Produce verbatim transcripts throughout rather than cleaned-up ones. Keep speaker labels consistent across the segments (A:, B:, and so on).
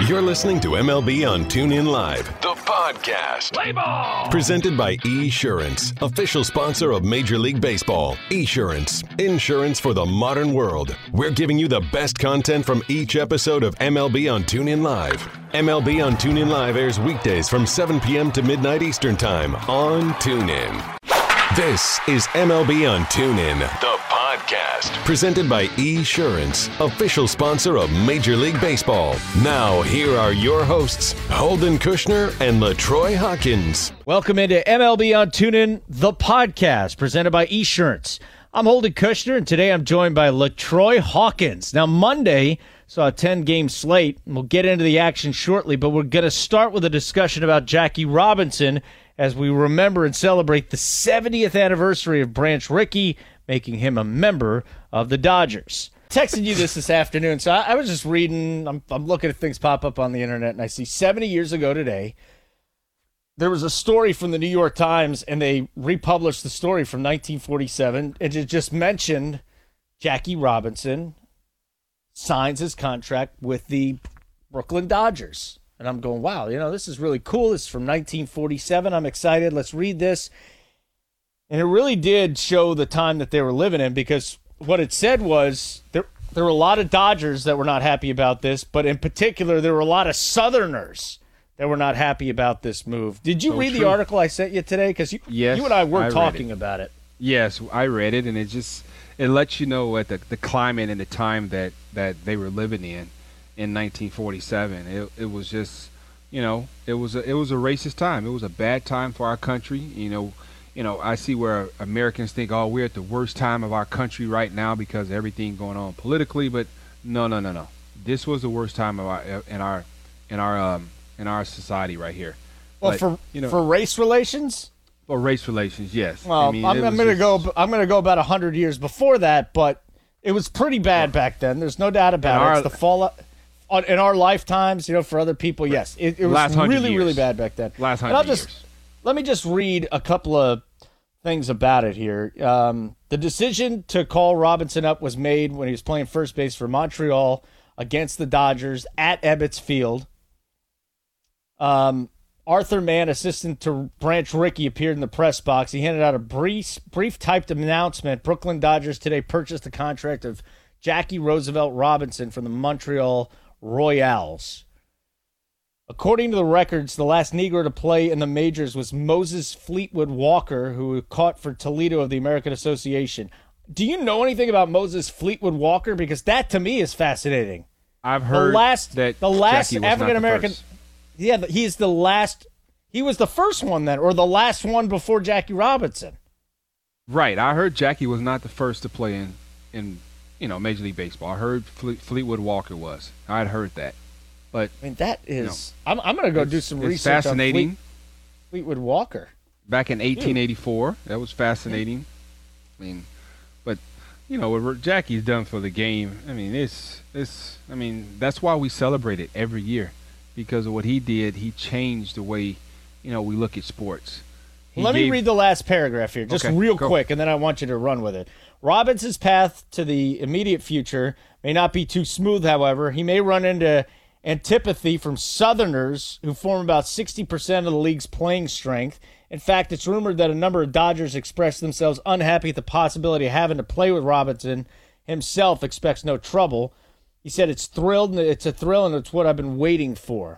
A: You're listening to M L B on TuneIn Live, the podcast. Play ball! Presented by Esurance, official sponsor of Major League Baseball. Esurance, insurance for the modern world. We're giving you the best content from each episode of M L B on TuneIn Live. M L B on TuneIn Live airs weekdays from seven p.m. to midnight Eastern Time on TuneIn. This is M L B on TuneIn, the podcast. Presented by Esurance, official sponsor of Major League Baseball. Now, here are your hosts, Holden Kushner and LaTroy Hawkins.
B: Welcome into M L B on TuneIn, the podcast, presented by Esurance. I'm Holden Kushner, and today I'm joined by LaTroy Hawkins. Now, Monday saw a ten-game slate, and we'll get into the action shortly, but we're going to start with a discussion about Jackie Robinson as we remember and celebrate the seventieth anniversary of Branch Rickey, making him a member of the Dodgers. Texted you this this afternoon, so I, I was just reading, I'm, I'm looking at things pop up on the internet, and I see seventy years ago today, there was a story from the New York Times, and they republished the story from nineteen forty-seven, and it just mentioned Jackie Robinson signs his contract with the Brooklyn Dodgers. And I'm going, wow, you know, this is really cool. This is from nineteen forty-seven. I'm excited. Let's read this. And it really did show the time that they were living in, because what it said was there, there were a lot of Dodgers that were not happy about this, but in particular, there were a lot of Southerners that were not happy about this move. Did you
C: so
B: read
C: true.
B: the article I sent you today? Because you,
C: yes,
B: you and I were
C: I
B: talking about it.
C: Yes, I read it, and it just it lets you know what the, the climate and the time that, that they were living in in nineteen forty-seven. It it was just, you know, it was a it was a racist time. It was a bad time for our country. You know, you know, I see where Americans think, oh, we're at the worst time of our country right now because of everything going on politically, but no, no, no, no. This was the worst time of our in our in our um in our society right here.
B: Well,
C: but,
B: for
C: you know,
B: for race relations.
C: For race relations, yes.
B: Well,
C: I mean,
B: I'm, I'm going to
C: just,
B: go. I'm going to go about a hundred years before that, but it was pretty bad back then. There's no doubt about
C: our,
B: it. It's the fallout in our lifetimes. You know, for other people, yes, it, it was really,
C: years.
B: really bad back then.
C: Last
B: hundred
C: hundred
B: just,
C: years.
B: Let me just read a couple of things about it here. Um, the decision to call Robinson up was made when he was playing first base for Montreal against the Dodgers at Ebbets Field. Um. Arthur Mann, assistant to Branch Rickey, appeared in the press box. He handed out a brief, brief typed announcement. Brooklyn Dodgers today purchased the contract of Jackie Roosevelt Robinson from the Montreal Royals. According to the records, the last Negro to play in the majors was Moses Fleetwood Walker, who caught for Toledo of the American Association. Do you know anything about Moses Fleetwood Walker? Because that, to me, is fascinating.
C: I've heard
B: the last,
C: that
B: the last
C: Jackie was
B: African American. Yeah, he's the last. He was the first one then, or the last one before Jackie Robinson.
C: Right. I heard Jackie was not the first to play in, in you know, Major League Baseball. I heard Fle- Fleetwood Walker was. I'd heard that. But
B: I mean, that is.
C: You know,
B: I'm, I'm going to go do some
C: it's
B: research
C: fascinating.
B: on Fleet, Fleetwood Walker.
C: Back in eighteen eighty-four, that was fascinating. I mean, but you know what Jackie's done for the game. I mean, it's it's. I mean, that's why we celebrate it every year. Because of what he did, he changed the way, you know, we look at sports. He
B: Let
C: gave...
B: me read the last paragraph here, just
C: okay,
B: real
C: go.
B: quick, and then I want you to run with it. Robinson's path to the immediate future may not be too smooth, however. He may run into antipathy from Southerners, who form about sixty percent of the league's playing strength. In fact, it's rumored that a number of Dodgers expressed themselves unhappy at the possibility of having to play with Robinson. Himself expects no trouble. He said, it's thrilled, it's a thrill, and it's what I've been waiting for.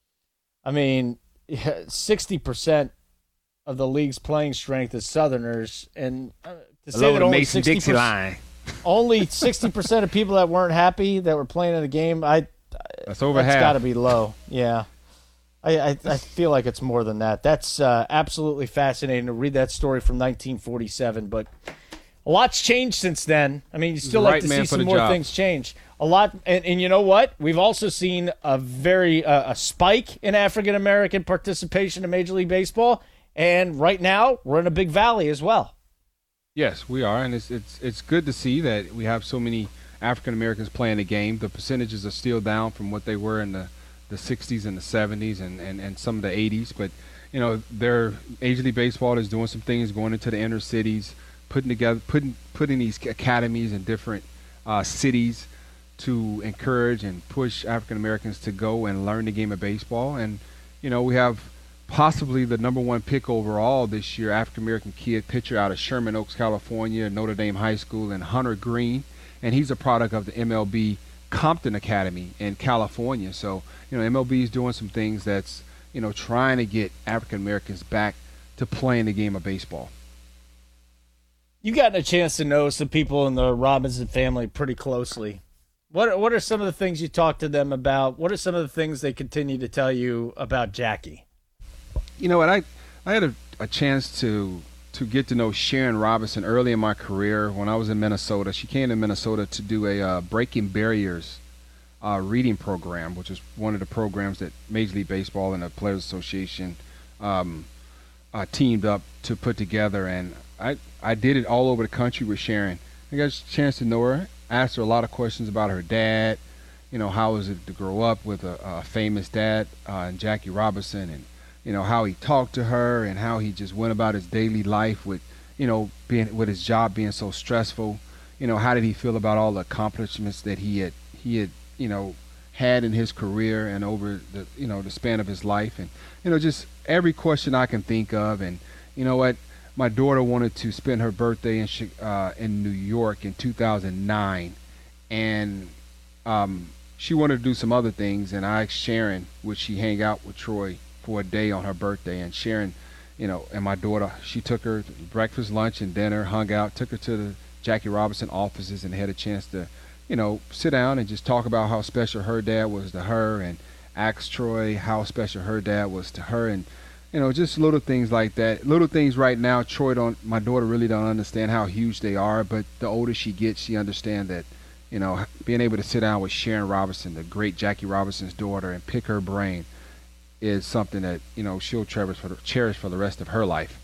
B: I mean, sixty percent of the league's playing strength is Southerners. And uh, to say that only
C: Mason Dixie line.
B: only sixty percent of people that weren't happy that were playing in the game, I,
C: that's over
B: that's
C: half.
B: got to be low. Yeah. I, I, I feel like it's more than that. That's uh, absolutely fascinating to read that story from nineteen forty-seven, but a lot's changed since then. I mean, you still like
C: right
B: to
C: man
B: see
C: for
B: some
C: the
B: more
C: job.
B: things change. A lot, and, and you know what? We've also seen a very uh, a spike in African American participation in Major League Baseball, and right now we're in a big valley as well.
C: Yes, we are, and it's it's it's good to see that we have so many African Americans playing the game. The percentages are still down from what they were in the, the sixties and the seventies and, and, and some of the eighties, but you know, their Major League Baseball is doing some things, going into the inner cities, putting together, putting putting these academies in different uh, cities, to encourage and push African Americans to go and learn the game of baseball. And, you know, we have possibly the number one pick overall this year, African American kid pitcher out of Sherman Oaks, California, Notre Dame High School, and Hunter Green. And he's a product of the M L B Compton Academy in California. So, you know, M L B is doing some things that's, you know, trying to get African Americans back to playing the game of baseball.
B: You gotten a chance to know some people in the Robinson family pretty closely. What what are some of the things you talk to them about? What are some of the things they continue to tell you about Jackie?
C: You know what, I I had a, a chance to to get to know Sharon Robinson early in my career when I was in Minnesota. She came to Minnesota to do a uh, Breaking Barriers uh, reading program, which is one of the programs that Major League Baseball and the Players Association um, uh, teamed up to put together. And I, I did it all over the country with Sharon. I got a chance to know her. Asked her a lot of questions about her dad, you know, how was it to grow up with a, a famous dad, uh, Jackie Robinson, and, you know, how he talked to her and how he just went about his daily life with, you know, being with his job being so stressful. You know, how did he feel about all the accomplishments that he had, he had, you know, had in his career and over the, you know, the span of his life. And, you know, just every question I can think of. And, you know what? My daughter wanted to spend her birthday in uh, in New York in two thousand nine, and um, she wanted to do some other things. And I asked Sharon, would she hang out with Troy for a day on her birthday? And Sharon, you know, and my daughter, she took her to breakfast, lunch, and dinner, hung out, took her to the Jackie Robinson offices, and had a chance to, you know, sit down and just talk about how special her dad was to her, and ask Troy how special her dad was to her. And you know, just little things like that. Little things right now, Troy don't, my daughter really don't understand how huge they are, but the older she gets, she understands that, you know, being able to sit down with Sharon Robinson, the great Jackie Robinson's daughter, and pick her brain is something that, you know, she'll cherish for the, cherish for the rest of her life.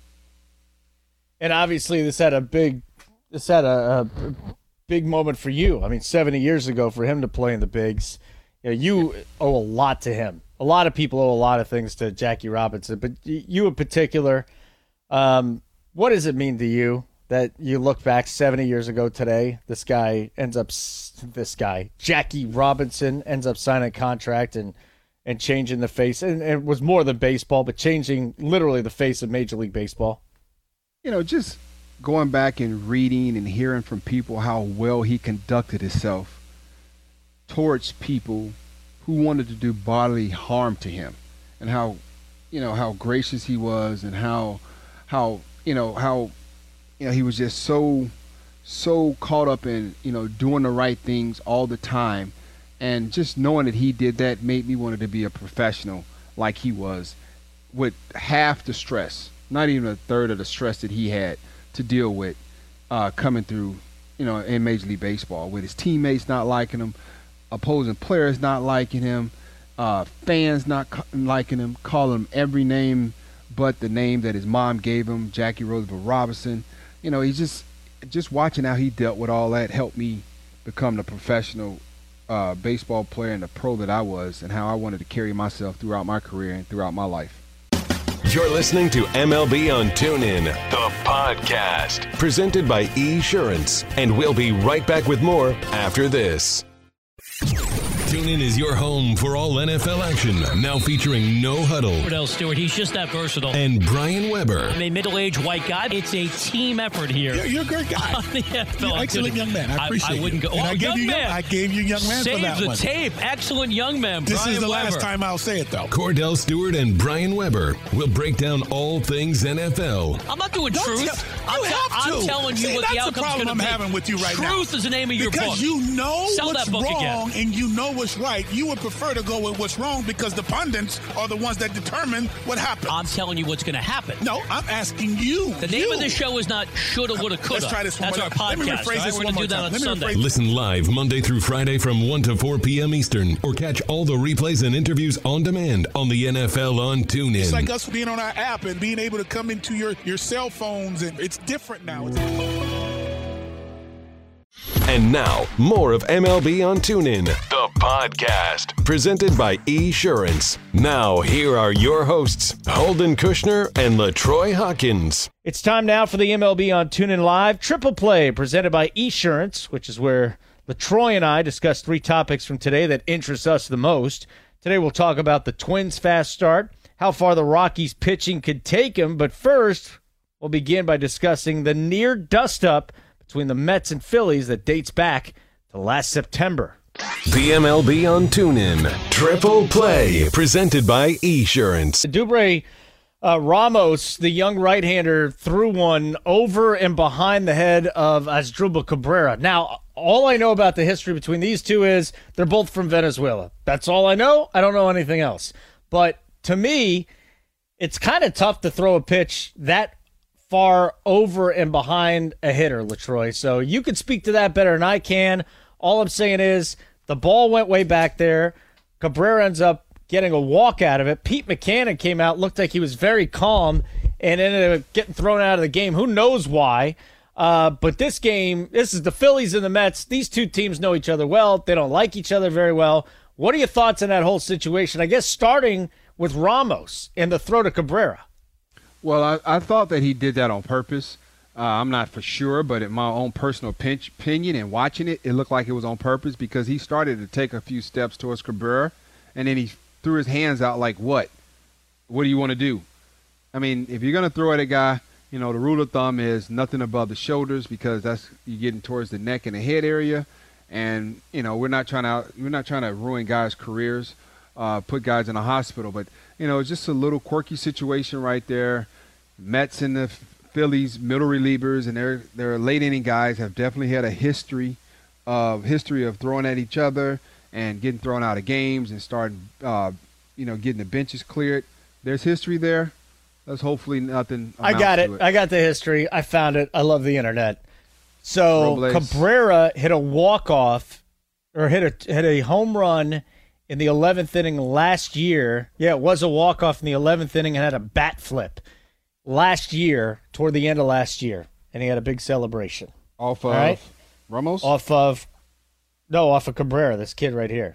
B: And obviously this had a big, this had a, a big moment for you. I mean, seventy years ago for him to play in the bigs, you know, you owe a lot to him. A lot of people owe a lot of things to Jackie Robinson, but you in particular, um, what does it mean to you that you look back seventy years ago today, this guy ends up, this guy, Jackie Robinson, ends up signing a contract and, and changing the face, and, and it was more than baseball, but changing literally the face of Major League Baseball?
C: You know, just going back and reading and hearing from people how well he conducted himself towards people who wanted to do bodily harm to him, and how, you know, how gracious he was, and how, how, you know, how, you know, he was just so, so caught up in, you know, doing the right things all the time. And just knowing that he did that made me want to be a professional like he was, with half the stress, not even a third of the stress that he had to deal with uh, coming through, you know, in Major League Baseball, with his teammates not liking him, opposing players not liking him, uh, fans not co- liking him, calling him every name but the name that his mom gave him, Jackie Roosevelt Robinson. You know, he's just just watching how he dealt with all that helped me become the professional uh, baseball player and the pro that I was, and how I wanted to carry myself throughout my career and throughout my life.
A: You're listening to M L B on TuneIn, the podcast, presented by eSurance. And we'll be right back with more after this. TuneIn is your home for all N F L action. Now featuring No Huddle.
D: Cordell Stewart, he's just that versatile.
A: And Brian Weber.
D: I'm a middle-aged white guy. It's a team effort here.
E: You're, you're a great guy.
D: On the N F L.
E: You're an excellent young man. I appreciate it.
D: I, I wouldn't go.
E: And
D: Oh,
E: I gave
D: young
E: you
D: man.
E: Young, I gave you young man
D: Save
E: for that
D: the
E: one.
D: tape. Excellent young man.
E: This
D: Brian
E: is the
D: Weber.
E: last time I'll say it, though.
A: Cordell Stewart and Brian Weber will break down all things N F L.
D: I'm not doing
E: Don't
D: truth.
E: tell-
D: I'm,
E: you
D: te-
E: have to.
D: I'm telling you
E: See,
D: what the
E: that's
D: outcome's
E: the problem
D: going to
E: I'm
D: be.
E: having with you right
D: truth
E: now.
D: Truth is the name of your book.
E: Because you know
D: Sell
E: what's
D: that book
E: wrong
D: again.
E: and you know what's right. You would prefer to go with what's wrong because the pundits are the ones that determine what happens.
D: I'm telling you what's going to happen.
E: No, I'm asking you.
D: The name
E: you.
D: of the show is not shoulda, woulda, coulda.
E: Let's try this one
D: That's
E: more
D: our
E: time.
D: podcast.
E: Let me rephrase
D: all right?
E: this
D: We're
E: one
D: going to
E: more
D: do that
E: time.
D: on
E: Let me
D: Sunday.
E: rephrase-
A: Listen live Monday through Friday from one to four p.m. Eastern, or catch all the replays and interviews on demand on the N F L on TuneIn.
E: It's like us being on our app and being able to come into your, your cell phones, and it's different now. It's-
A: And now, more of M L B on TuneIn, the podcast, presented by eSurance. Now, here are your hosts, Holden Kushner and LaTroy Hawkins.
B: It's time now for the M L B on TuneIn Live Triple Play, presented by eSurance, which is where LaTroy and I discussed three topics from today that interest us the most. Today we'll talk about the Twins' fast start, how far the Rockies' pitching could take them, but first we'll begin by discussing the near dust-up between the Mets and Phillies that dates back to last September.
A: The M L B on TuneIn. Triple Play. Presented by Esurance.
B: Dubre uh, Ramos, the young right-hander, threw one over and behind the head of Asdrubal Cabrera. Now, all I know about the history between these two is they're both from Venezuela. That's all I know. I don't know anything else. But to me, it's kind of tough to throw a pitch that far over and behind a hitter, LaTroy. So you can speak to that better than I can. All I'm saying is the ball went way back there. Cabrera ends up getting a walk out of it. Pete Mackanin came out, looked like he was very calm, and ended up getting thrown out of the game. Who knows why? Uh, but this game, this is the Phillies and the Mets. These two teams know each other well. They don't like each other very well. What are your thoughts on that whole situation? I guess starting with Ramos and the throw to Cabrera.
C: Well, I, I thought that he did that on purpose. Uh, I'm not for sure, but in my own personal pinch, opinion and watching it, it looked like it was on purpose because he started to take a few steps towards Cabrera, and then he threw his hands out like, what? What do you want to do? I mean, if you're going to throw at a guy, you know, the rule of thumb is nothing above the shoulders because that's you're getting towards the neck and the head area. And, you know, we're not trying to we're not trying to ruin guys' careers, uh, put guys in a hospital. But, you know, it's just a little quirky situation right there. Mets and the Phillies, middle relievers, and their their late inning guys have definitely had a history of history of throwing at each other and getting thrown out of games and starting, uh, you know, getting the benches cleared. There's history there. That's hopefully nothing.
B: I got it.
C: it.
B: I got the history. I found it. I love the internet. So
C: Robles.
B: Cabrera hit a walk-off or hit a hit a home run in the eleventh inning last year. Yeah, it was a walk-off in the eleventh inning and had a bat flip last year, toward the end of last year, and he had a big celebration.
C: Off of
B: right?
C: Ramos?
B: Off of, no, off of Cabrera, this kid right here.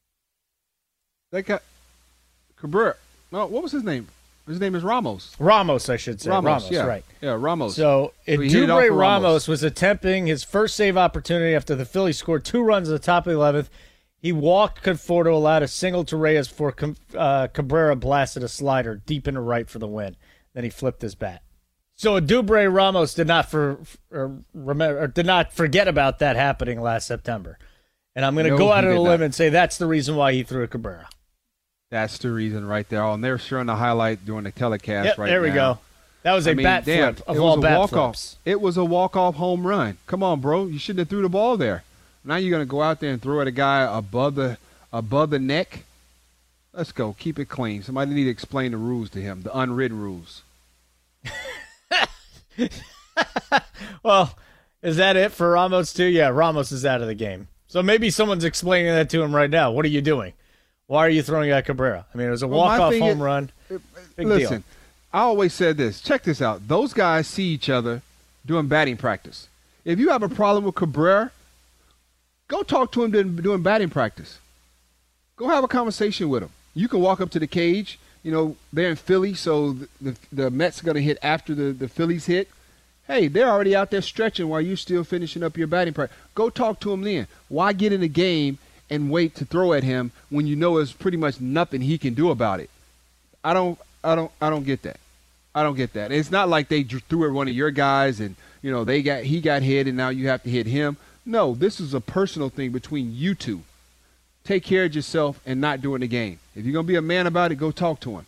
C: That guy, Cabrera. No, what was his name? His name is Ramos.
B: Ramos, I should say.
C: Ramos,
B: Ramos,
C: yeah.
B: right.
C: Yeah, Ramos.
B: So,
C: So he hit it off
B: Dubre
C: of
B: Ramos.
C: Ramos.
B: was attempting his first save opportunity after the Phillies scored two runs at the top of the eleventh. He walked Conforto, allowed a single to Reyes before uh, Cabrera blasted a slider deep into right for the win. Then he flipped his bat. So Dubre Ramos did not for, for remember or did not forget about that happening last September. And I'm going to
C: No,
B: go out
C: he
B: on a
C: did
B: limb
C: not.
B: and say that's the reason why he threw a Cabrera.
C: That's the reason right there. Oh, and they're showing the highlight during the telecast
B: Yep,
C: right
B: there we
C: now.
B: go. That was a
C: I mean,
B: bat
C: damn,
B: flip of
C: it
B: all
C: was a
B: bat
C: walk-off.
B: flips.
C: It was a walk-off home run. Come on, bro. You shouldn't have threw the ball there. Now you're going to go out there and throw at a guy above the above the neck? Let's go. Keep it clean. Somebody need to explain the rules to him, the unwritten rules.
B: Well, is that it for Ramos too? Yeah, Ramos is out of the game. So maybe someone's explaining that to him right now. What are you doing? Why are you throwing at Cabrera? I mean, it was a
C: Well, my
B: walk-off
C: thing
B: home
C: is-
B: run. Big
C: Listen,
B: deal.
C: I always said this. Check this out. Those guys see each other doing batting practice. If you have a problem with Cabrera, go talk to him doing, doing batting practice. Go have a conversation with him. You can walk up to the cage. You know, they're in Philly, so the, the, the Mets are going to hit after the, the Phillies hit. Hey, they're already out there stretching while you're still finishing up your batting practice. Go talk to him then. Why get in the game and wait to throw at him when you know there's pretty much nothing he can do about it? I don't, I don't, I don't get that. I don't get that. It's not like they drew- threw at one of your guys and you know they got he got hit and now you have to hit him. No, this is a personal thing between you two. Take care of yourself and not doing the game. If you're gonna be a man about it, go talk to him.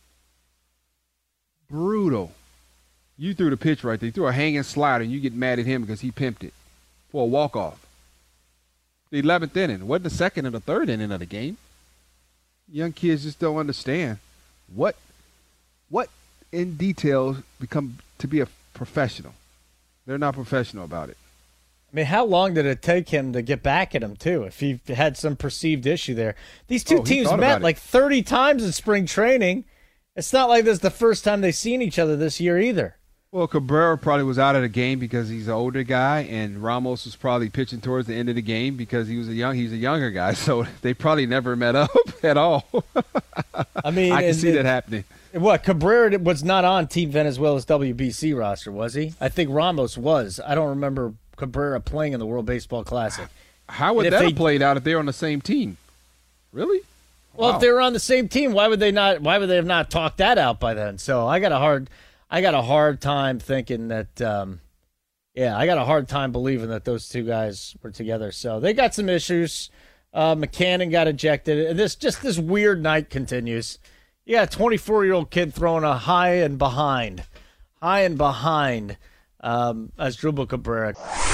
C: Brutal. You threw the pitch right there. You threw a hanging slider and you get mad at him because he pimped it for a walk-off. The eleventh inning. It wasn't the second and the third inning of the game. Young kids just don't understand what what in detail become to be a professional. They're not professional about it.
B: I mean, how long did it take him to get back at him, too, if he had some perceived issue there? These two
C: Oh, he
B: teams
C: thought
B: met
C: about it.
B: like thirty times in spring training. It's not like this is the first time they've seen each other this year either.
C: Well, Cabrera probably was out of the game because he's an older guy, and Ramos was probably pitching towards the end of the game because he was a young he's a younger guy. So they probably never met up at all.
B: I mean,
C: I can
B: and-
C: see that happening.
B: What, Cabrera was not on Team Venezuela's W B C roster, was he? I think Ramos was. I don't remember Cabrera playing in the World Baseball Classic.
C: How would
B: And if
C: that
B: they-
C: have played out if they were on the same team? Really?
B: Well,
C: Wow.
B: if they were on the same team, why would they not? Why would they have not talked that out by then? So I got a hard, I got a hard time thinking that. Um, yeah, I got a hard time believing that those two guys were together. So they got some issues. Uh, McCannon got ejected, and this just this weird night continues. You got a twenty-four-year-old kid throwing a high and behind, high and behind, um, as Drupal Cabrera.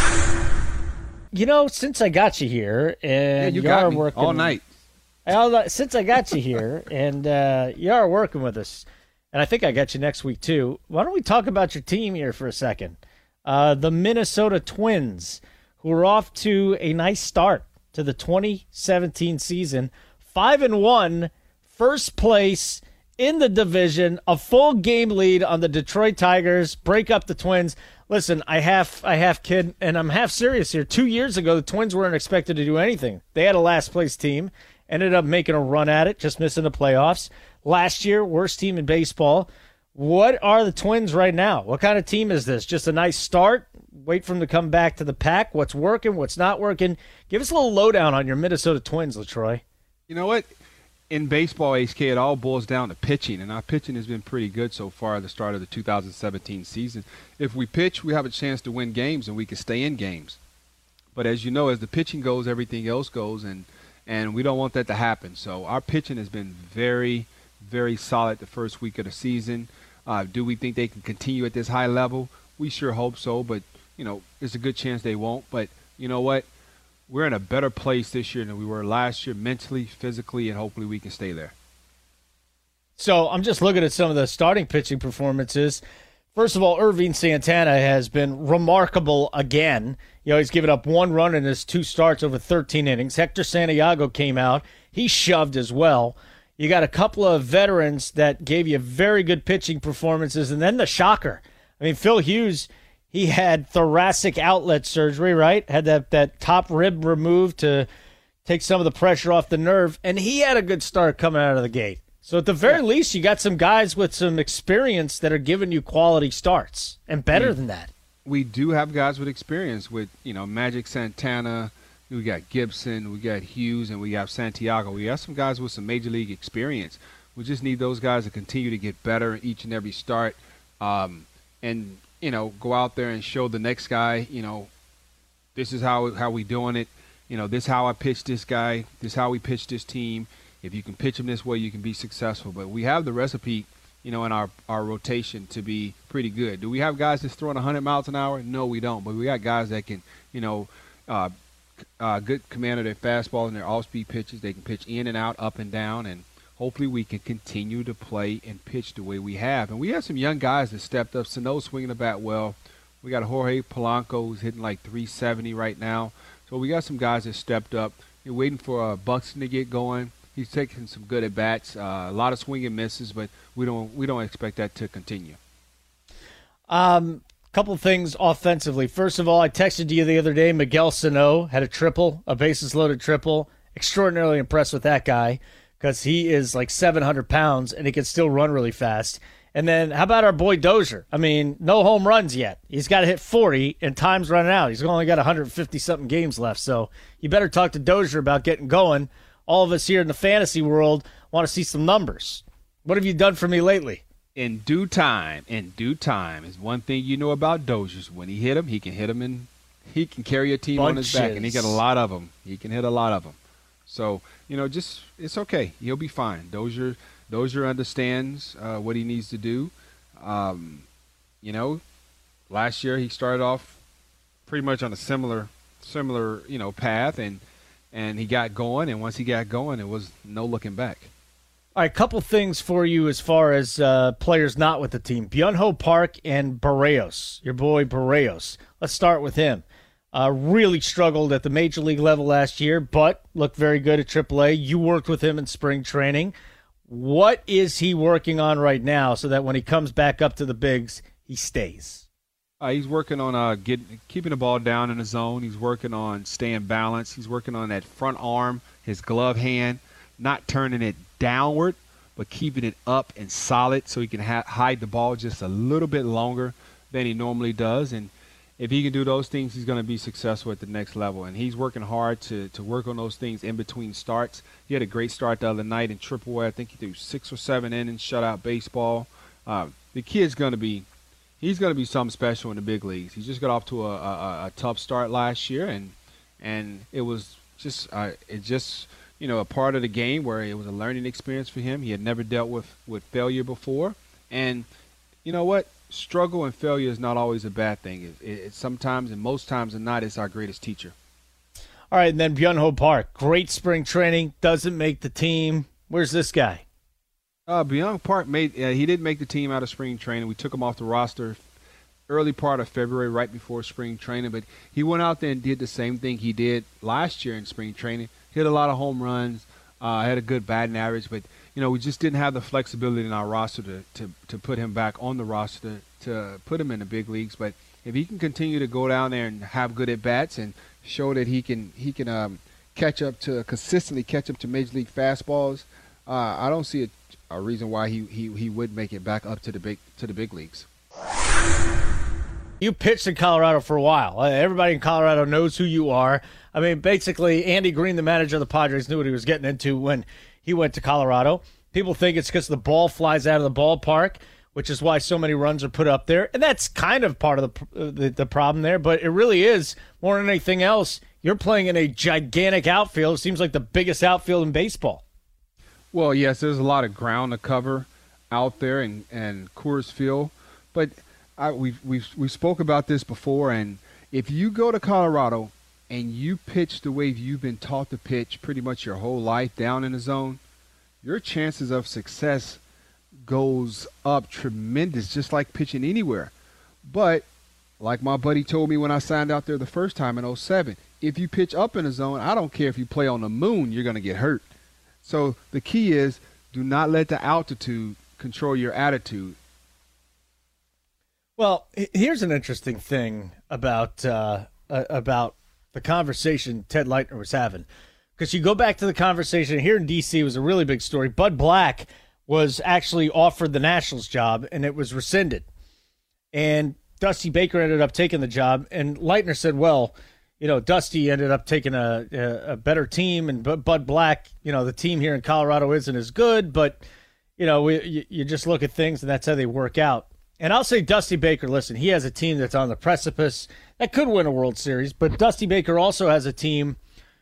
B: You know, since I got you here, and
C: Yeah, you
B: you
C: got
B: are
C: me
B: working
C: all night.
B: Well, since I got you here, and uh, you are working with us, and I think I got you next week too, why don't we talk about your team here for a second? Uh, the Minnesota Twins, who are off to a nice start to the twenty seventeen season, five and one, first place in the division, a full game lead on the Detroit Tigers, break up the Twins. Listen, I half I half kid, and I'm half serious here. Two years ago, the Twins weren't expected to do anything. They had a last place team. Ended up making a run at it, just missing the playoffs. Last year, worst team in baseball. What are the Twins right now? What kind of team is this? Just a nice start? Wait for them to come back to the pack? What's working? What's not working? Give us a little lowdown on your Minnesota Twins, LaTroy.
C: You know what? In baseball, H K, it all boils down to pitching, and our pitching has been pretty good so far at the start of the two thousand seventeen season. If we pitch, we have a chance to win games, and we can stay in games. But as you know, as the pitching goes, everything else goes, and And we don't want that to happen. So our pitching has been very, very solid the first week of the season. Uh, do we think they can continue at this high level? We sure hope so, but, you know, there's a good chance they won't. But you know what? We're in a better place this year than we were last year, mentally, physically, and hopefully we can stay there.
B: So I'm just looking at some of the starting pitching performances. First of all, Irving Santana has been remarkable again. You know, he's given up one run in his two starts over thirteen innings. Hector Santiago came out. He shoved as well. You got a couple of veterans that gave you very good pitching performances. And then the shocker. I mean, Phil Hughes, he had thoracic outlet surgery, right? Had that, that top rib removed to take some of the pressure off the nerve. And he had a good start coming out of the gate. So at the very yeah. least, you got some guys with some experience that are giving you quality starts, and better
C: we,
B: than that.
C: We do have guys with experience with, you know, Magic Santana. We got Gibson, we got Hughes, and we got Santiago. We have some guys with some major league experience. We just need those guys to continue to get better each and every start, um, and you know, go out there and show the next guy, you know, this is how how we doing it. You know, this is how I pitch this guy. This is how we pitch this team. If you can pitch them this way, you can be successful. But we have the recipe, you know, in our, our rotation to be pretty good. Do we have guys that's throwing one hundred miles an hour? No, we don't. But we got guys that can, you know, uh, uh, good command of their fastball and their off-speed pitches. They can pitch in and out, up and down, and hopefully we can continue to play and pitch the way we have. And we have some young guys that stepped up. Sano's swinging the bat well. We got Jorge Polanco who's hitting like three seventy right now. So we got some guys that stepped up. You're waiting for uh, Buxton to get going. He's taking some good at bats, uh, a lot of swing and misses, but we don't we don't expect that to continue.
B: Um, couple things offensively. First of all, I texted you the other day. Miguel Sano had a triple, a bases loaded triple. Extraordinarily impressed with that guy because he is like seven hundred pounds and he can still run really fast. And then how about our boy Dozier? I mean, no home runs yet. He's got to hit forty, and time's running out. He's only got one hundred fifty-something games left, so you better talk to Dozier about getting going. All of us here in the fantasy world want to see some numbers. What have you done for me lately?
C: In due time, in due time is one thing you know about Dozier. When he hit him, he can hit him, and he can carry a team
B: Bunches.
C: on his back, and he got a lot of them. He can hit a lot of them. So, you know, just it's okay. He'll be fine. Dozier, Dozier understands uh, what he needs to do. Um, you know, last year he started off pretty much on a similar, similar, you know, path, and and he got going. And once he got going, it was no looking back.
B: All right, couple things for you as far as uh, players not with the team. Byung-Ho Park and Barrios, your boy Barrios. Let's start with him. Uh, really struggled at the major league level last year, but looked very good at triple A. You worked with him in spring training. What is he working on right now so that when he comes back up to the bigs, he stays?
C: Uh, he's working on uh, getting, keeping the ball down in the zone. He's working on staying balanced. He's working on that front arm, his glove hand, not turning it downward, but keeping it up and solid so he can ha- hide the ball just a little bit longer than he normally does. And if he can do those things, he's going to be successful at the next level. And he's working hard to, to work on those things in between starts. He had a great start the other night in triple A. I think he threw six or seven innings, shutout baseball. Uh, the kid's going to be he's going to be something special in the big leagues. He just got off to a, a, a tough start last year, and and it was just uh, it just you know a part of the game where it was a learning experience for him. He had never dealt with, with failure before, and you know what? Struggle and failure is not always a bad thing. It, it, it sometimes and most times than not, it's our greatest teacher.
B: All right, and then Byung-ho Park, great spring training, doesn't make the team. Where's this guy?
C: Uh, Byung Park made uh, he did make the team out of spring training. We took him off the roster early part of February, right before spring training. But he went out there and did the same thing he did last year in spring training. Hit a lot of home runs, uh, had a good batting average, but you know we just didn't have the flexibility in our roster to to, to put him back on the roster to, to put him in the big leagues. But if he can continue to go down there and have good at bats and show that he can he can um, catch up to consistently catch up to major league fastballs, uh, I don't see a a reason why he, he, he would make it back up to the big to the big leagues.
B: You pitched in Colorado for a while. Everybody in Colorado knows who you are. I mean, basically, Andy Green, the manager of the Padres, knew what he was getting into when he went to Colorado. People think it's because the ball flies out of the ballpark, which is why so many runs are put up there. And that's kind of part of the, the, the problem there, but it really is, more than anything else, you're playing in a gigantic outfield. It seems like the biggest outfield in baseball.
C: Well, yes, there's a lot of ground to cover out there in, in Coors Field, but I, we've, we've, we spoke about this before, and if you go to Colorado and you pitch the way you've been taught to pitch pretty much your whole life down in the zone, your chances of success goes up tremendous, just like pitching anywhere. But like my buddy told me when I signed out there the first time in oh seven, if you pitch up in the zone, I don't care if you play on the moon, you're going to get hurt. So the key is do not let the altitude control your attitude.
B: Well, here's an interesting thing about uh, uh, about the conversation Ted Leitner was having. Because you go back to the conversation here in D C, it was a really big story. Bud Black was actually offered the Nationals job, and it was rescinded. And Dusty Baker ended up taking the job, and Leitner said, well, you know, Dusty ended up taking a, a, a better team, and Bud Black, you know, the team here in Colorado isn't as good, but, you know, we, you, you just look at things, and that's how they work out. And I'll say Dusty Baker, listen, he has a team that's on the precipice that could win a World Series, but Dusty Baker also has a team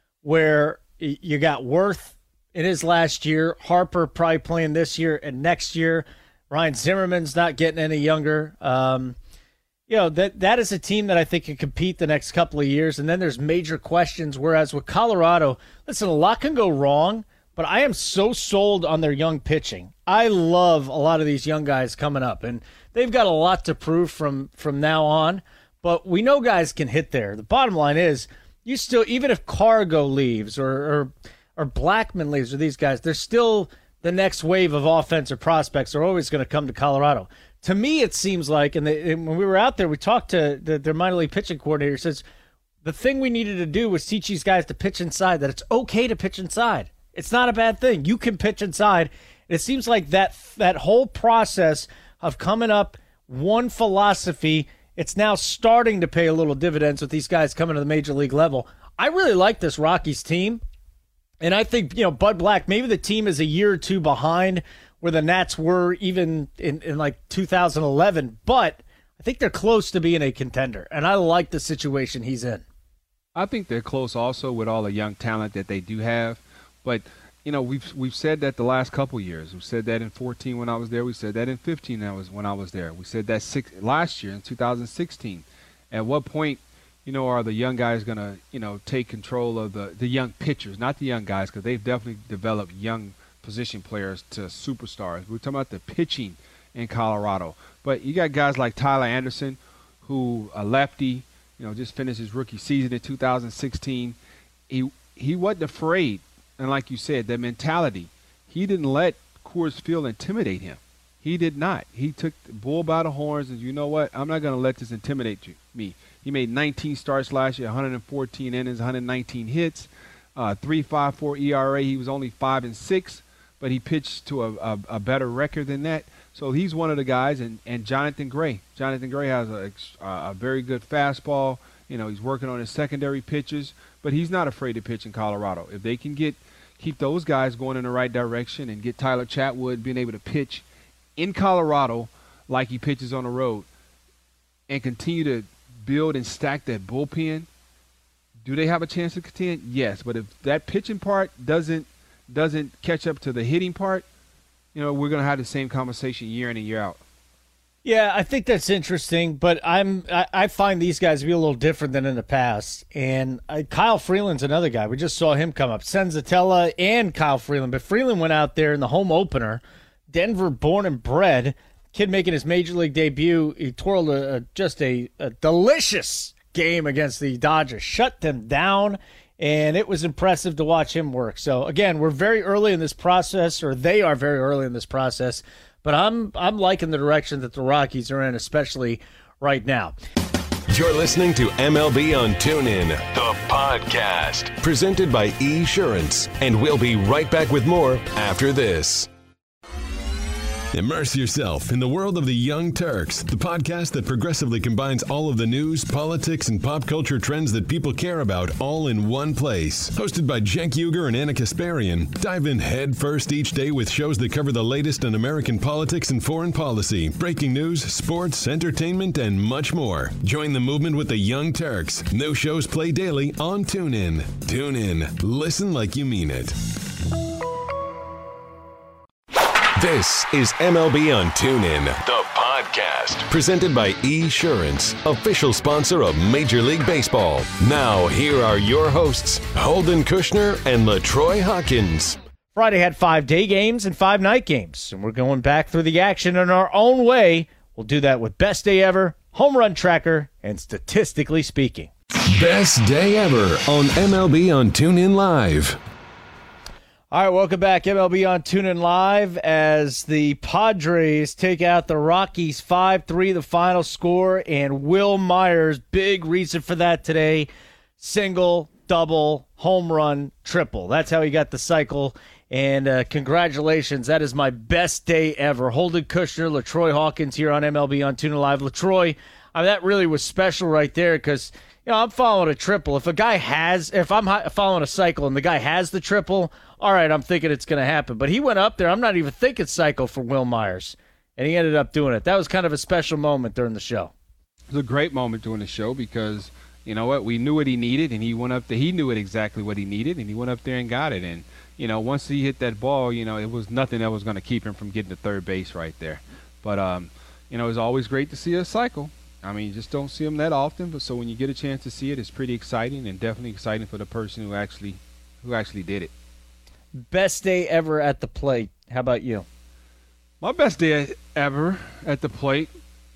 B: where you got Worth in his last year, Harper probably playing this year and next year, Ryan Zimmerman's not getting any younger. Um You know, that that is a team that I think can compete the next couple of years, and then there's major questions, whereas with Colorado, listen, a lot can go wrong, but I am so sold on their young pitching. I love a lot of these young guys coming up, and they've got a lot to prove from, from now on, but we know guys can hit there. The bottom line is, you still, even if Cargo leaves or or, or Blackman leaves or these guys, they're still the next wave of offensive prospects are always going to come to Colorado. To me, it seems like, and, they, and when we were out there, we talked to the, their minor league pitching coordinator, says the thing we needed to do was teach these guys to pitch inside, that it's okay to pitch inside. It's not a bad thing. You can pitch inside. And it seems like that that whole process of coming up one philosophy, it's now starting to pay a little dividends with these guys coming to the major league level. I really like this Rockies team. And I think, you know, Bud Black, maybe the team is a year or two behind where the Nats were even in, in like two thousand eleven, but I think they're close to being a contender, and I like the situation he's in.
C: I think they're close also with all the young talent that they do have, but you know we've we've said that the last couple years. We said that in fourteen when I was there. We said that in fifteen when I was when I was there. We said that six, last year in two thousand sixteen. At what point, you know, are the young guys going to you know take control of the the young pitchers, not the young guys, because they've definitely developed young position players to superstars. We're talking about the pitching in Colorado. But you got guys like Tyler Anderson, who a lefty, you know, just finished his rookie season in two thousand sixteen. He he wasn't afraid. And like you said, the mentality, he didn't let Coors Field intimidate him. He did not. He took the bull by the horns and, you know what, I'm not going to let this intimidate you, me. He made nineteen starts last year, one hundred fourteen innings, one hundred nineteen hits, uh, three point five four E R A. He was only five and six. but he pitched to a, a, a better record than that. So he's one of the guys, and, and Jonathan Gray. Jonathan Gray has a, a very good fastball. You know, he's working on his secondary pitches, but he's not afraid to pitch in Colorado. If they can get keep those guys going in the right direction and get Tyler Chatwood being able to pitch in Colorado like he pitches on the road and continue to build and stack that bullpen, do they have a chance to contend? Yes, but if that pitching part doesn't doesn't catch up to the hitting part, you know, we're going to have the same conversation year in and year out.
B: Yeah, I think that's interesting, but I'm I, I find these guys to be a little different than in the past. And uh, Kyle Freeland's another guy. We just saw him come up. Senzatella and Kyle Freeland. But Freeland went out there in the home opener, Denver born and bred, kid making his major league debut. He twirled a, a, just a, a delicious game against the Dodgers, shut them down, and it was impressive to watch him work. So, again, we're very early in this process, or they are very early in this process. But I'm I'm liking the direction that the Rockies are in, especially right now.
A: You're listening to M L B on TuneIn, the podcast, presented by eSurance. And we'll be right back with more after this. Immerse yourself in the world of the Young Turks, the podcast that progressively combines all of the news, politics, and pop culture trends that people care about all in one place. Hosted by Cenk Uygur and Anna Kasparian, dive in head first each day with shows that cover the latest in American politics and foreign policy, breaking news, sports, entertainment, and much more. Join the movement with the Young Turks. New shows play daily on TuneIn. TuneIn. Listen like you mean it. This is M L B on TuneIn, the podcast, presented by eSurance, official sponsor of Major League Baseball. Now, here are your hosts, Holden Kushner and LaTroy Hawkins.
B: Friday had five day games and five night games, and we're going back through the action in our own way. We'll do that with Best Day Ever, Home Run Tracker, and Statistically Speaking.
A: Best Day Ever on M L B on TuneIn Live.
B: All right, welcome back. M L B on TuneIn Live as the Padres take out the Rockies five three, the final score, and Will Myers, big reason for that today, single, double, home run, triple. That's how he got the cycle, and uh, congratulations. That is my best day ever. Holden Kushner, LaTroy Hawkins here on M L B on TuneIn Live. LaTroy, I mean, that really was special right there because, you know, I'm following a triple. If a guy has, if I'm following a cycle and the guy has the triple, all right, I'm thinking it's going to happen. But he went up there. I'm not even thinking cycle for Will Myers, and he ended up doing it. That was kind of a special moment during the show.
C: It was a great moment during the show because, you know what, we knew what he needed, and he went up there. He knew it exactly what he needed, and he went up there and got it. And, you know, once he hit that ball, you know, it was nothing that was going to keep him from getting to third base right there. But, um, you know, it's always great to see a cycle. I mean, you just don't see them that often, but so when you get a chance to see it, it's pretty exciting and definitely exciting for the person who actually who actually did it.
B: Best day ever at the plate. How about you?
C: My best day ever at the plate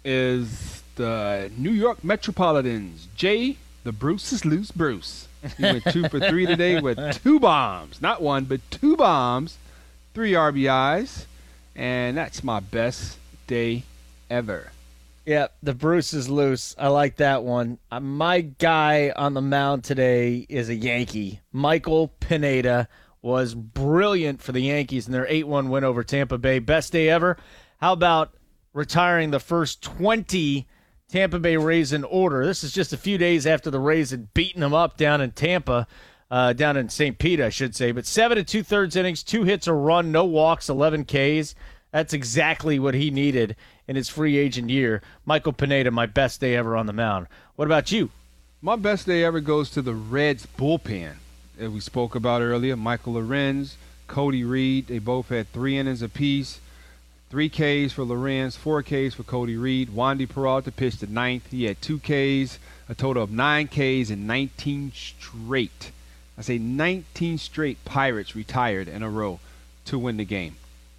C: is the New York Metropolitans. Jay, the Bruce is loose Bruce. He went two for three today with two bombs. Not one, but two bombs, three R B Is, and that's my best day ever.
B: Yeah, the Bruce is loose. I like that one. Uh, my guy on the mound today is a Yankee. Michael Pineda was brilliant for the Yankees in their eight one win over Tampa Bay. Best day ever. How about retiring the first twenty Tampa Bay Rays in order? This is just a few days after the Rays had beaten them up down in Tampa, uh, down in Saint Pete, I should say. But seven and two-thirds innings, two hits, a run, no walks, eleven Ks. That's exactly what he needed in his free agent year. Michael Pineda, my best day ever on the mound. What about you?
C: My best day ever goes to the Reds bullpen. As we spoke about earlier, Michael Lorenz, Cody Reed, they both had three innings apiece. Three Ks for Lorenz, four Ks for Cody Reed. Wandy Peralta pitched the ninth. He had two Ks, a total of nine Ks and nineteen straight. I say nineteen straight Pirates retired in a row to win the game.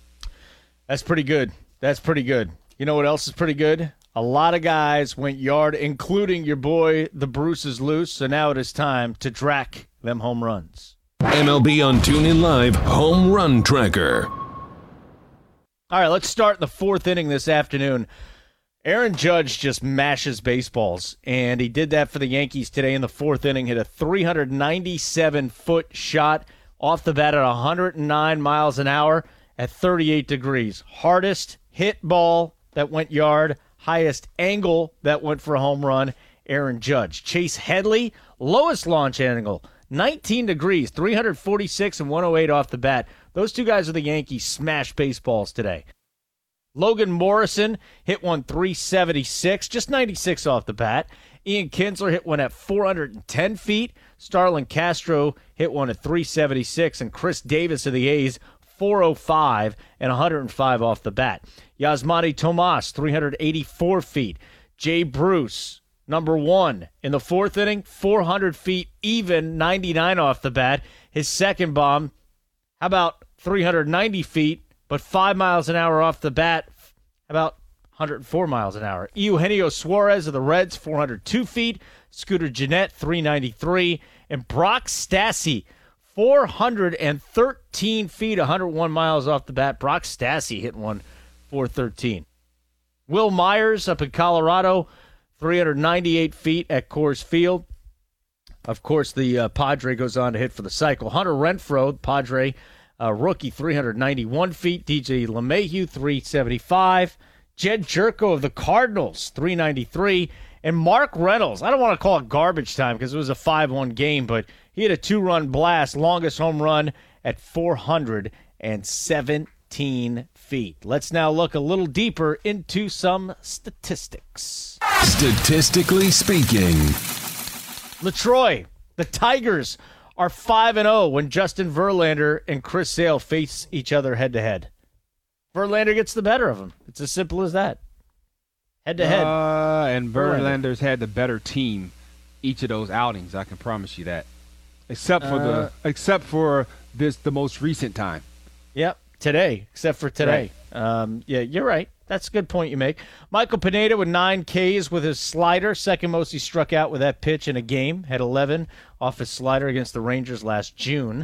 B: That's pretty good. That's pretty good. You know what else is pretty good? A lot of guys went yard, including your boy, the Bruce is loose. So now it is time to track them home runs.
A: M L B on TuneIn Live Home Run Tracker.
B: All right, let's start in the fourth inning this afternoon. Aaron Judge just mashes baseballs, and he did that for the Yankees today in the fourth inning. Hit a three ninety-seven foot shot off the bat at one hundred nine miles an hour. at thirty-eight degrees. Hardest hit ball that went yard, highest angle that went for a home run, Aaron Judge. Chase Headley, lowest launch angle, nineteen degrees, three forty-six and one oh eight off the bat. Those two guys are the Yankees smash baseballs today. Logan Morrison hit one three seventy-six, just ninety-six off the bat. Ian Kinsler hit one at four hundred ten feet. Starlin Castro hit one at three seventy-six. And Chris Davis of the A's, four oh five and one hundred five off the bat. Yasmani Tomas, three eighty-four feet. Jay Bruce, number one in the fourth inning, four hundred feet even, ninety-nine off the bat. His second bomb, how about three ninety feet, but five miles an hour off the bat, how about one hundred four miles an hour. Eugenio Suarez of the Reds, four hundred two feet. Scooter Gennett, three ninety-three. And Brock Stassi, four hundred thirteen feet, one hundred one miles off the bat. Brock Stassi hit one four thirteen. Will Myers up in Colorado, three ninety-eight feet at Coors Field. Of course, the uh, Padre goes on to hit for the cycle. Hunter Renfroe, Padre, uh, rookie, three ninety-one feet. D J LeMahieu, three seventy-five. Jed Jerko of the Cardinals, three ninety-three. And Mark Reynolds, I don't want to call it garbage time because it was a five one game, but he had a two-run blast, longest home run at four hundred seventeen feet. Let's now look a little deeper into some statistics.
A: Statistically speaking,
B: LaTroy, the Tigers are five and oh when Justin Verlander and Chris Sale face each other head-to-head. Verlander gets the better of him. It's as simple as that. Head-to-head.
C: Uh, and Verlander's had the better team each of those outings, I can promise you that. Except for
B: Uh,
C: the except for this the most recent time.
B: Yep, today, except for today. Um, yeah, you're right. That's a good point you make. Michael Pineda with nine Ks with his slider. Second most he struck out with that pitch in a game. Had eleven off his slider against the Rangers last June.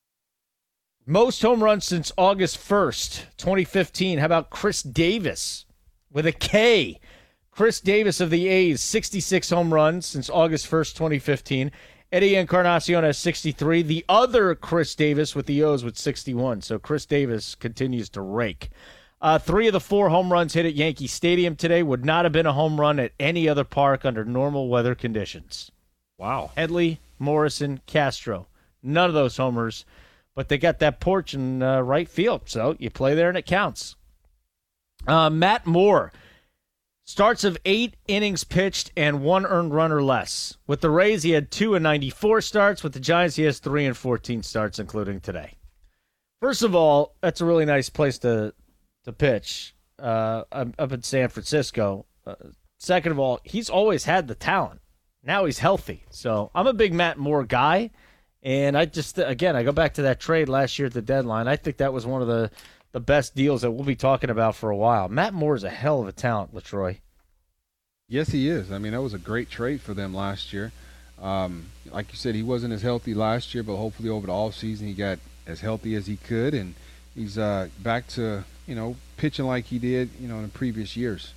B: Most home runs since August first, twenty fifteen. How about Chris Davis with a K? Chris Davis of the A's, sixty-six home runs since August first, twenty fifteen. Eddie Encarnacion has sixty-three. The other Chris Davis with the O's with sixty-one. So Chris Davis continues to rake. Uh, three of the four home runs hit at Yankee Stadium today would not have been a home run at any other park under normal weather conditions.
C: Wow.
B: Headley, Morrison, Castro. None of those homers, but they got that porch in uh, right field, so you play there and it counts. Uh, Matt Moore, starts of eight innings pitched and one earned run or less. With the Rays, he had two and ninety-four starts. With the Giants, he has three and fourteen starts, including today. First of all, that's a really nice place to to pitch uh, up in San Francisco. Uh, second of all, he's always had the talent. Now he's healthy. So I'm a big Matt Moore guy. And I just, again, I go back to that trade last year at the deadline. I think that was one of the, the best deals that we'll be talking about for a while. Matt Moore is a hell of a talent, LaTroy.
C: Yes, he is. I mean, that was a great trade for them last year. Um, like you said, he wasn't as healthy last year, but hopefully over the offseason he got as healthy as he could, and he's uh, back to, you know, pitching like he did, you know, in previous years.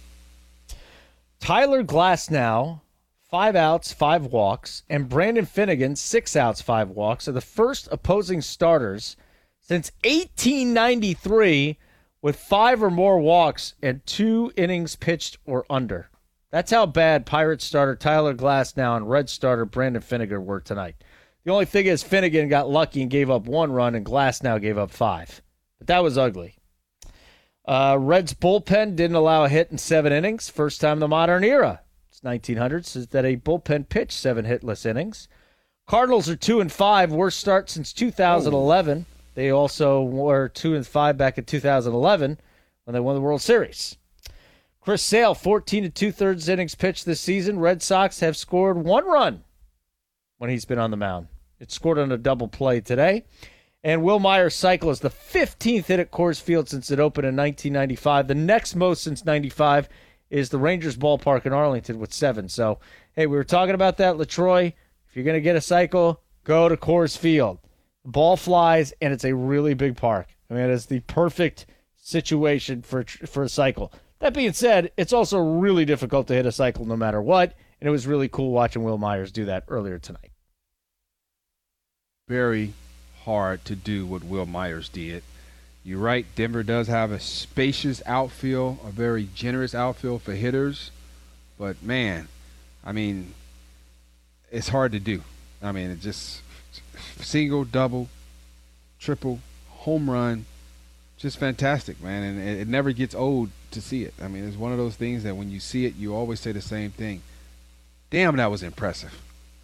B: Tyler Glasnow, five outs, five walks, and Brandon Finnegan, six outs, five walks, are the first opposing starters since eighteen ninety-three with five or more walks and two innings pitched or under. That's how bad Pirates starter Tyler Glasnow and Red starter Brandon Finnegan were tonight. The only thing is Finnegan got lucky and gave up one run, and Glasnow gave up five. But that was ugly. Uh, Reds bullpen didn't allow a hit in seven innings. First time in the modern era. It's nineteen hundreds that a bullpen pitched seven hitless innings. Cardinals are two and five, worst start since two thousand eleven. Oh. They also were two and five back in two thousand eleven when they won the World Series. Chris Sale, fourteen and two-thirds innings pitched this season. Red Sox have scored one run when he's been on the mound. It scored on a double play today. And Will Myers' cycle is the fifteenth hit at Coors Field since it opened in nineteen ninety-five. The next most since ninety-five is the Rangers ballpark in Arlington with seven. So, hey, we were talking about that, LaTroy. If you're going to get a cycle, go to Coors Field. The ball flies, and it's a really big park. I mean, it's the perfect situation for for a cycle. That being said, it's also really difficult to hit a cycle no matter what, and it was really cool watching Will Myers do that earlier tonight.
C: Very hard to do what Will Myers did. You're right, Denver does have a spacious outfield, a very generous outfield for hitters. But, man, I mean, it's hard to do. I mean, it just single, double, triple, home run, just fantastic, man. And it, it never gets old to see it. I mean, it's one of those things that when you see it, you always say the same thing. Damn, that was impressive.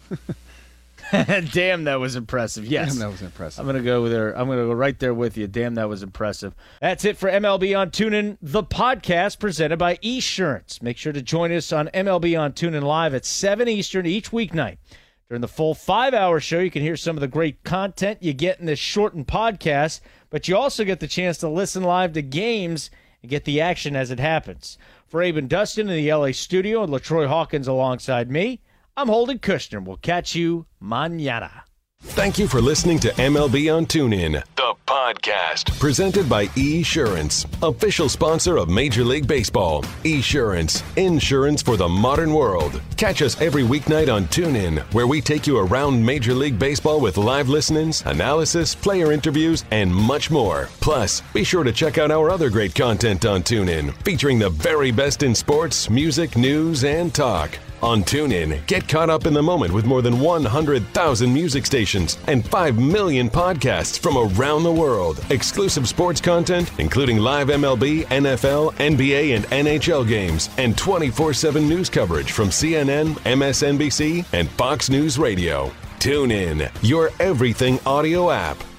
B: Damn, that was impressive. Yes.
C: Damn, that was impressive.
B: I'm going to go there. I'm going to go right there with you. Damn, that was impressive. That's it for M L B on TuneIn, the podcast presented by Esurance. Make sure to join us on M L B on TuneIn Live at seven Eastern each weeknight. During the full five-hour show, you can hear some of the great content you get in this shortened podcast, but you also get the chance to listen live to games and get the action as it happens. For Abe and Dustin in the L A studio and LaTroy Hawkins alongside me, I'm Holden Kushner. We'll catch you mañana.
A: Thank you for listening to M L B on TuneIn, the podcast, presented by Esurance, official sponsor of Major League Baseball. Esurance, insurance for the modern world. Catch us every weeknight on TuneIn, where we take you around Major League Baseball with live listen-ins, analysis, player interviews, and much more. Plus, be sure to check out our other great content on TuneIn, featuring the very best in sports, music, news, and talk. On TuneIn, get caught up in the moment with more than one hundred thousand music stations and five million podcasts from around the world. Exclusive sports content, including live M L B, N F L, N B A, and N H L games, and twenty-four seven news coverage from C N N, M S N B C, and Fox News Radio. TuneIn, your everything audio app.